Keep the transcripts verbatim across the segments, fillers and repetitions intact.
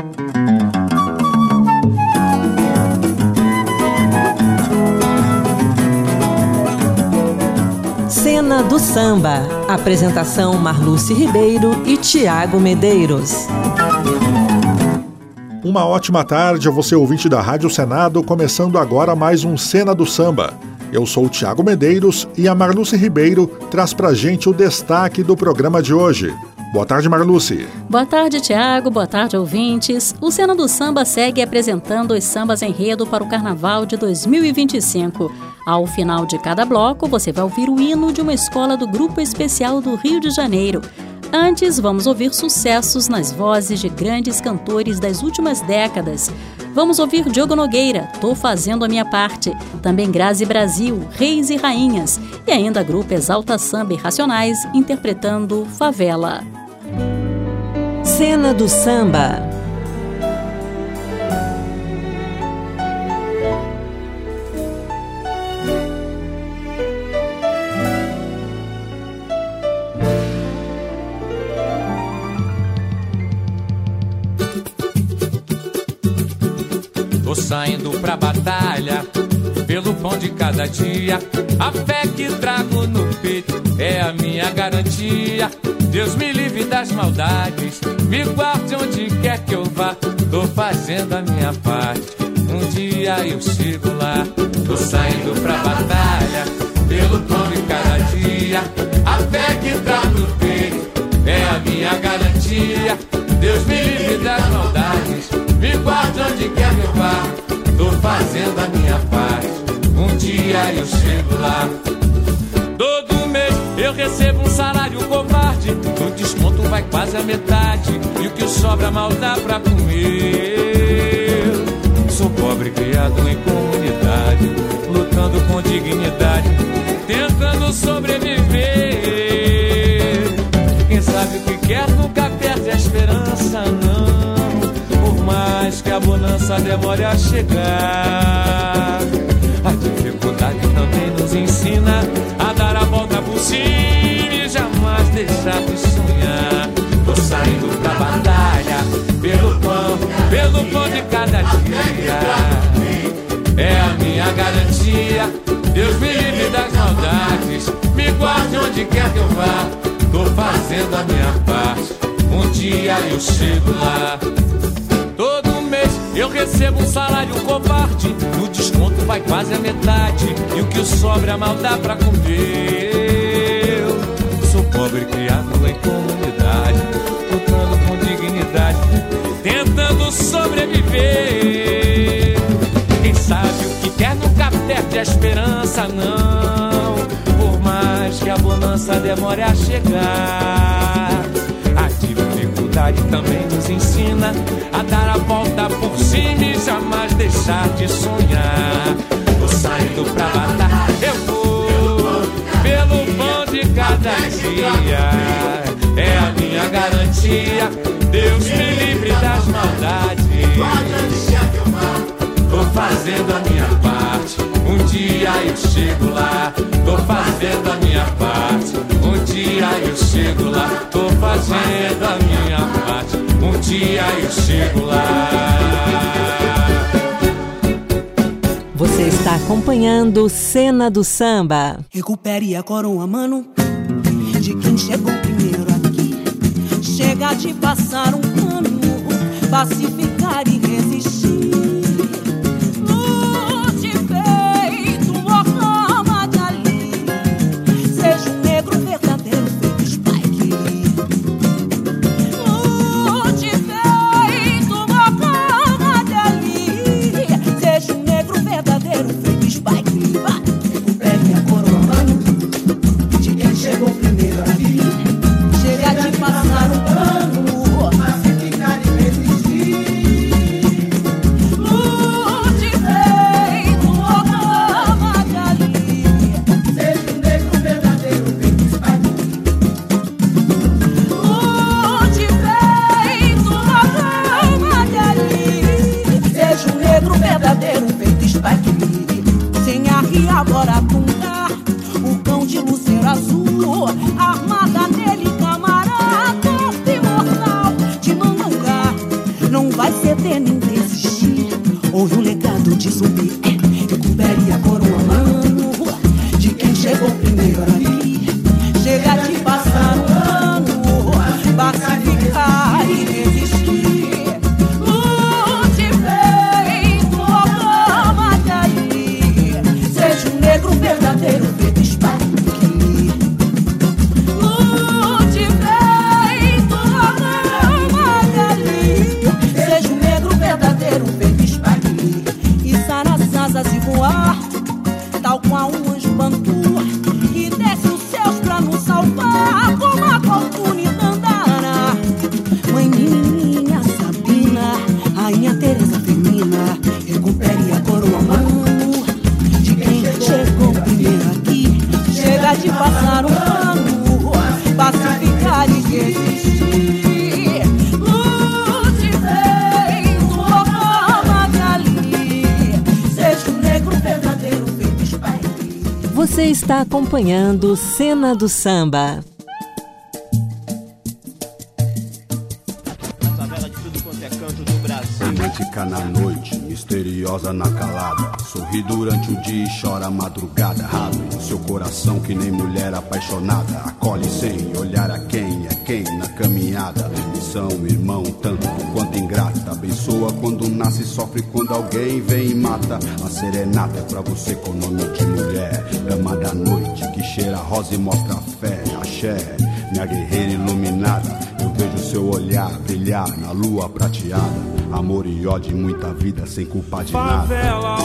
Cena do Samba. Apresentação Marluce Ribeiro e Tiago Medeiros. Uma ótima tarde a você, ouvinte da Rádio Senado, começando agora mais um Cena do Samba. Eu sou o Tiago Medeiros e a Marluce Ribeiro traz pra gente o destaque do programa de hoje. Boa tarde, Marluce. Boa tarde, Tiago. Boa tarde, ouvintes. O Cena do Samba segue apresentando os sambas enredo para o Carnaval de dois mil e vinte e cinco. Ao final de cada bloco, você vai ouvir o hino de uma escola do Grupo Especial do Rio de Janeiro. Antes, vamos ouvir sucessos nas vozes de grandes cantores das últimas décadas. Vamos ouvir Diogo Nogueira, Tô Fazendo a Minha Parte. Também Grazi Brasil, Reis e Rainhas. E ainda grupo Exalta Samba e Racionais, interpretando Favela. Cena do Samba. Tô saindo pra batalha, pelo pão de cada dia. A fé que trago no peito é a minha garantia. Deus me livre das maldades, me guarde onde quer que eu vá. Tô fazendo a minha parte, um dia eu chego lá. Tô saindo pra batalha, pelo pão de cada dia. A fé que trago no peito é a minha garantia. Deus me livre das maldades, me guarde onde quer que eu vá. Tô fazendo a minha parte, um dia eu chego lá. Todo mês eu recebo um salário covarde, o desconto vai quase a metade, e o que sobra mal dá pra comer. Sou pobre criado em comunidade, lutando com dignidade, tentando sobreviver. Quem sabe o que quer nunca perde a esperança, não. Por mais que a bonança demore a chegar, a dificuldade também nos ensina a dar a volta por cima e jamais deixar de sonhar. Tô saindo pra batalha, pelo pão, pelo pão de cada dia. É a minha garantia, Deus me livre das maldades, me guarde onde quer que eu vá. Tô fazendo a minha parte, um dia eu chego lá. Todo mês eu recebo um salário covarde, o desconto vai quase a metade, e o que sobra mal dá pra comer. Eu sou pobre criado em comunidade, lutando com dignidade, tentando sobreviver. Quem sabe o que quer nunca perde a esperança, não. Por mais que a bonança demore a chegar, a dificuldade também nos ensina a dar a volta por cima e jamais deixar de sonhar. Tô saindo pra batalha, eu vou pelo pão de cada dia. É a minha garantia, Deus me livre das maldades. Tô fazendo a minha parte, um dia eu chego lá. Tô fazendo a minha parte, um dia eu chego lá. Tô fazendo a minha parte, um dia eu chego lá. Você está acompanhando Cena do Samba. Recupere a coroa, mano, de quem chegou primeiro aqui. Chega de passar um pano, pacificar e resistir. Lute feito Mohamed Ali, seja um negro verdadeiro feito Spike Lee. Lute feito Mohamed Ali, seja um negro verdadeiro feito Spike Lee. Vai, recupere a coroa, mano, de quem chegou primeiro aqui. Chega de passar um pano, pacificar e resistir. vai ceder nem desistir. Houve um legado de zumbi, recupere a coroa, mano, de quem chegou primeiro aqui. Chega de passar um ano, pacificar e resistir. Lute feito a fama de ali, seja um negro verdadeiro, feito esparque. Lute feito a fama de ali, seja um negro verdadeiro, feito esparque. Içar as asas e voar, tal qual um anjo bantu, que desce os céus pra nos salvar, como a fortuna Tandara. Mãe minha Sabina, rainha Teresa Firmina, recupere a coroa, mano, de quem chegou primeiro aqui. Chega de passar um ano, pacificar e resistir. Lute feito a fama de ali, seja um negro verdadeiro, feito esparque. Você está acompanhando Cena do Samba. Favela de tudo quanto é canto do Brasil. Romântica na noite, misteriosa na calada. Sorri durante o dia e chora a madrugada. Abre seu coração que nem mulher apaixonada. Acolhe sem olhar a quem é quem na caminhada. Missão, irmão, tanto quanto ingrata. Abençoa quando nasce, sofre quando alguém vem e mata. A serenata é pra você com nome de mulher. Dama da noite que cheira a rosa e mostra a fé. Axé, minha guerreira iluminada. Eu vejo seu olhar brilhar na lua prateada. Amor e ódio e muita vida sem culpa de nada. Favela,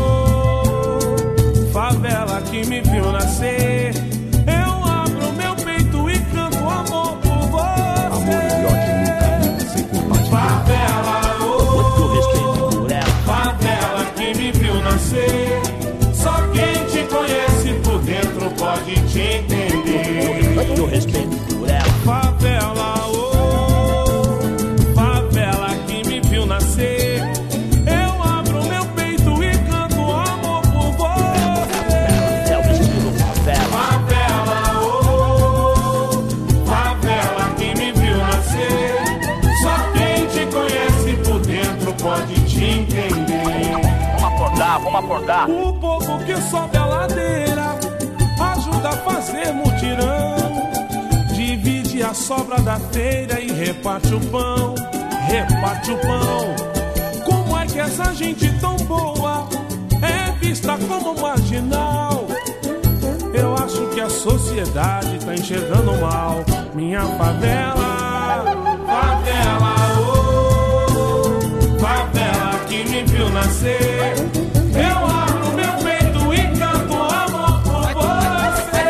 oh, favela que me viu nascer. Eu abro meu peito e canto amor por você. Amor e ódio e muita vida sem culpa de nada. Favela, oh, favela que me viu nascer. Só quem te conhece por dentro pode te entender. Eu respeito por ela. Favela, oh, favela que me viu nascer. Eu abro meu peito e canto amor por você. É o estilo favela. Favela, oh, favela que me viu nascer. Só quem te conhece por dentro pode te entender. Vamos acordar, vamos acordar. O povo que sobe a ladeira ajuda a fazer mutirão. Divide a sobra da feira e reparte o pão. Reparte o pão. Como é que essa gente tão boa é vista como marginal? Eu acho que a sociedade tá enxergando mal minha favela. Favela, oh, favela que me viu nascer. Eu abro meu peito e canto amor por você.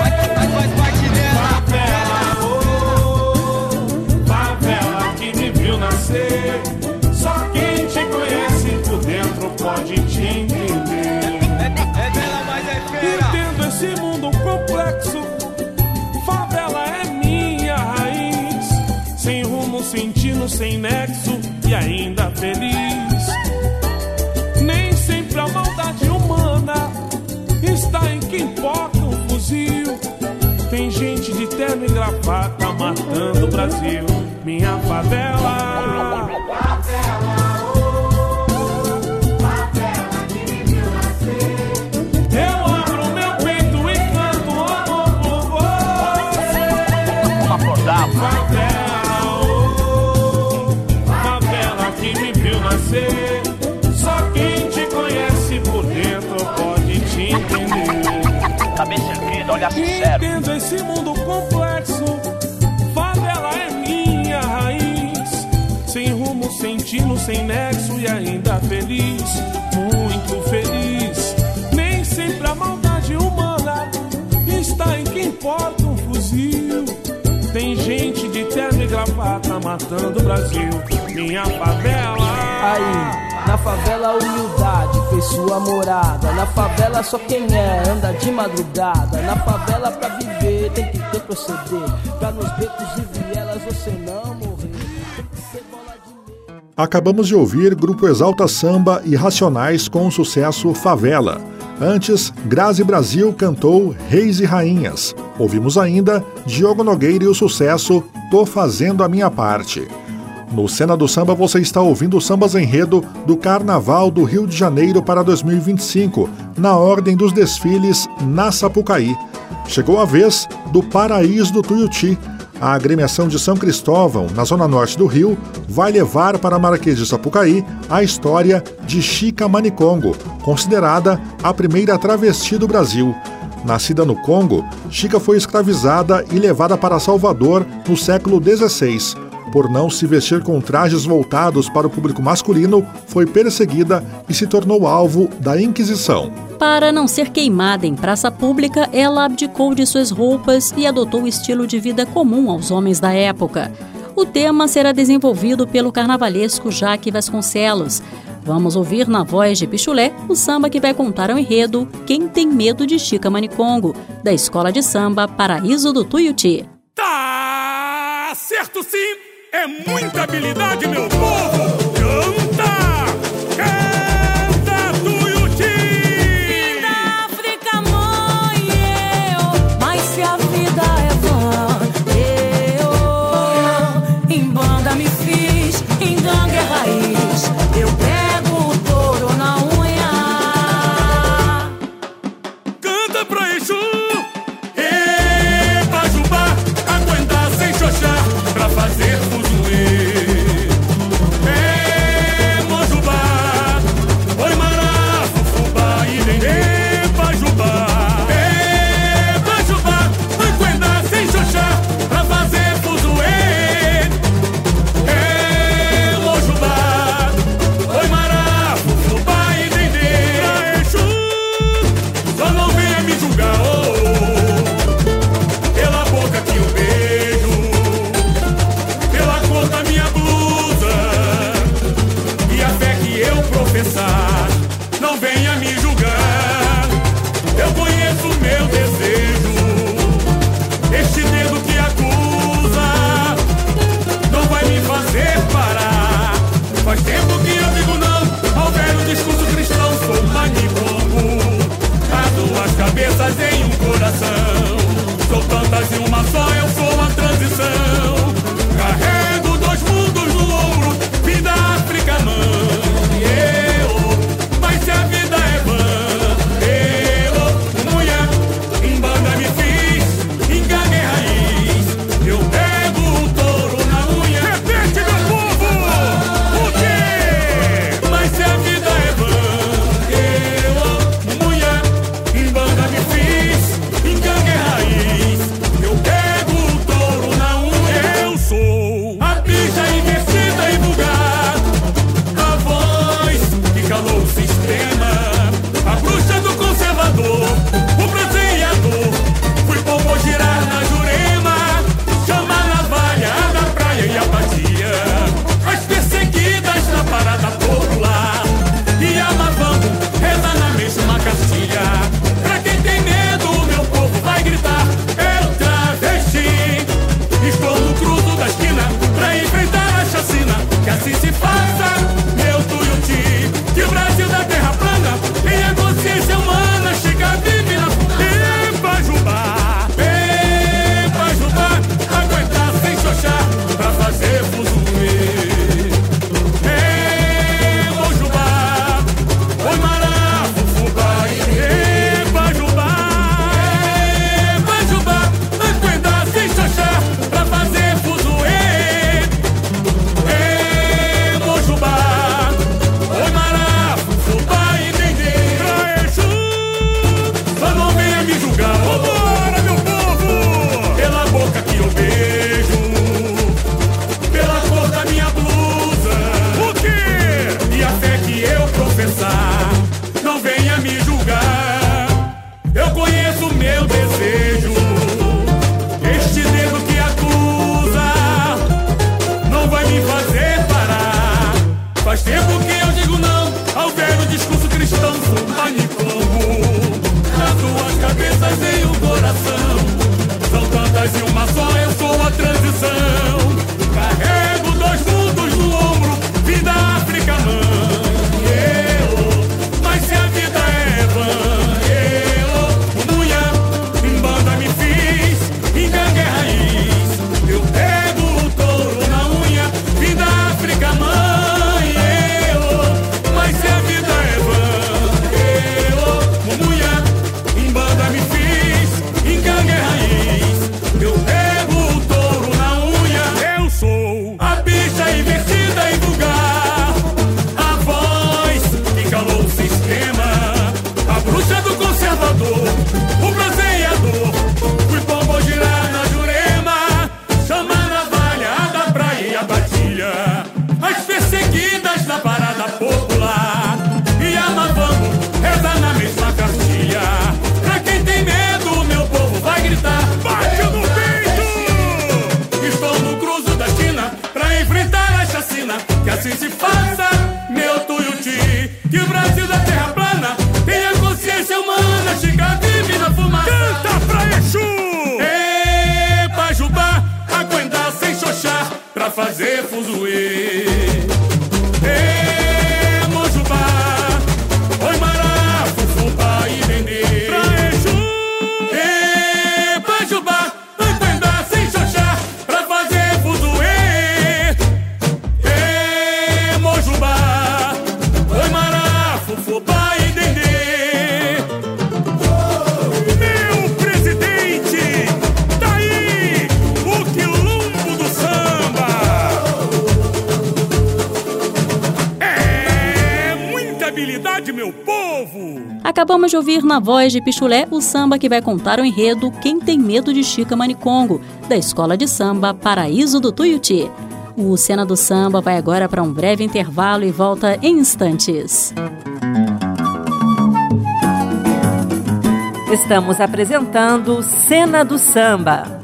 Favela, oh, favela que me viu nascer. Só quem te conhece por dentro pode te entender. Entendo esse mundo complexo. Favela é minha raiz. Sem rumo, sentindo, sem nexo e ainda feliz. Nem sempre a maldade humana está em quem porta um fuzil. Tem gente de terno e gravata matando o Brasil. Minha favela. Eu abro meu peito e canto amor por você. Vamos acordar, Favela, oh, favela que me viu nascer. Só quem te conhece por dentro pode te entender. cabeça erguida, olhar sincero. Entendo esse mundo complexo. Favela é minha raiz. Sem rumo, sentindo, sem nexo e ainda feliz. Muito feliz. Nem sempre a maldade humana está em quem porta um fuzil. Tem gente de terno e gravata matando o Brasil. Minha favela. Aí, na favela a humildade fez sua morada. Na favela só quem é anda de madrugada. Na favela pra viver tem que ter proceder. Pra nos becos e vielas você não morrer. Acabamos de ouvir Grupo Exalta Samba e Racionais com o sucesso Favela. Antes, Grazi Brasil cantou Reis e Rainhas. Ouvimos ainda Diogo Nogueira e o sucesso Tô Fazendo a Minha Parte. No Cena do Samba você está ouvindo os sambas enredo do Carnaval do Rio de Janeiro para dois mil e vinte e cinco, na ordem dos desfiles na Sapucaí. Chegou a vez do Paraíso do Tuiuti. A agremiação de São Cristóvão, na zona norte do Rio, vai levar para Marquês de Sapucaí a história de Chica Manicongo, considerada a primeira travesti do Brasil. Nascida no Congo, Chica foi escravizada e levada para Salvador no século dezesseis. Por não se vestir com trajes voltados para o público masculino, foi perseguida e se tornou alvo da Inquisição. Para não ser queimada em praça pública, ela abdicou de suas roupas e adotou o estilo de vida comum aos homens da época. O tema será desenvolvido pelo carnavalesco Jaque Vasconcelos. Vamos ouvir na voz de Pichulé o samba que vai contar ao enredo Quem Tem Medo de Chica Manicongo, da Escola de Samba Paraíso do Tuiuti. Tá certo sim! É muita habilidade, meu povo! Canta! Canta, Tuiuti! Vida, África, mãe, eu. Mas se a vida é vã, eu em banda me fiz, em gangue é raiz. Eu pego o touro na unha. Canta pra Exu! E Pajubá, aguentar sem xoxar, pra fazer fuzuê. É Mojubá, oi Mará, Fufubá e Dendê, Pajubá. É Pajubá, aguentar sem xoxar, pra fazer fuzuê. É Mojubá, oi Mará, Fufubá e Dendê. Pra Exu, só não venha me julgar, oh, pela boca que eu beijo, pela cor da minha blusa e a fé que eu professar. Não venha me julgar, eu conheço o meu desejo. Este dedo que acusa não vai me fazer parar. Faz tempo que eu digo não ao velho discurso cristão. Sou manicongo, há duas cabeças em um coração. Sou tantas em uma só, eu sou a transição. Carrego dois mundos no ombro, vida, África, mãe. Eu, mas se a vida é vã, eu, mulher, em banda me fiz, em gangue é raiz. Eu pego o touro na unha. Repete, meu povo! O quê? Mas se a vida é vã, eu, mulher, em banda me fiz, em gangue é raiz. Eu pego o touro na unha. Eu sou a bicha invertida e vulgar, a voz que calou o sistema, a bruxa do conservador, o bronzeador. Fui povo girar na Jurema, chamar na navalha da praia e apatia. As perseguidas na parada popular e amavando, reza na mesma cartilha. Pra quem tem medo, o meu povo vai gritar: eu travesti. Estou no cruzo da esquina pra enfrentar a chacina. Que assim se faça, meu Tuiuti. Que o Brasil da terra plana tem a consciência humana. Chica vive na Pajubá. Ei, Pajubá, aguentar sem xoxar, pra fazer fuzuê. Ei, Mojubá, oi Mará, Fufubá e Ei, Pajubá. Ei, Pajubá, aguentar sem xoxar, pra fazer fuzuê. Ei, Mojubá, que o Brasil da terra plana tenha consciência humana, Chica vive na fumaça. Canta pra Exu! Ê, Pajubá, aguentar sem xoxar pra fazer fuzuê. Ê, Mojubá, oi Mará, Fufubá e Dendê. Pra Exu! Ê, Pajubá, aguentar sem xoxar pra fazer fuzuê. Ê, Mojubá, oi Mará, Fufubá e Dendê. Meu presidente, tá aí o quilombo do samba. É muita habilidade, meu povo. Acabamos de ouvir na voz de Pichulé o samba que vai contar o enredo Quem Tem Medo de Chica Manicongo, da Escola de Samba Paraíso do Tuiuti. O Cena do Samba vai agora para um breve intervalo e volta em instantes. Estamos apresentando Cena do Samba.